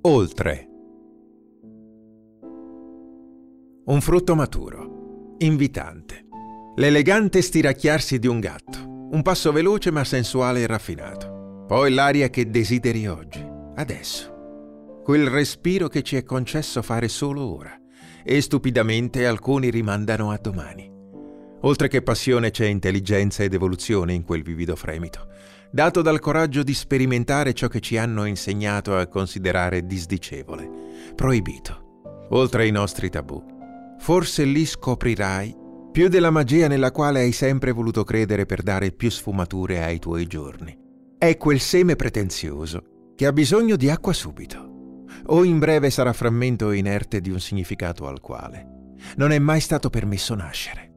Oltre. Un frutto maturo, invitante. L'elegante stiracchiarsi di un gatto. Un passo veloce ma sensuale e raffinato. Poi l'aria che desideri oggi, adesso. Quel respiro che ci è concesso fare solo ora. E stupidamente alcuni rimandano a domani. Oltre che passione c'è intelligenza ed evoluzione in quel vivido fremito, dato dal coraggio di sperimentare ciò che ci hanno insegnato a considerare disdicevole, proibito. Oltre ai nostri tabù. Forse lì scoprirai più della magia nella quale hai sempre voluto credere per dare più sfumature ai tuoi giorni. È quel seme pretenzioso che ha bisogno di acqua subito, o in breve sarà frammento inerte di un significato al quale non è mai stato permesso nascere.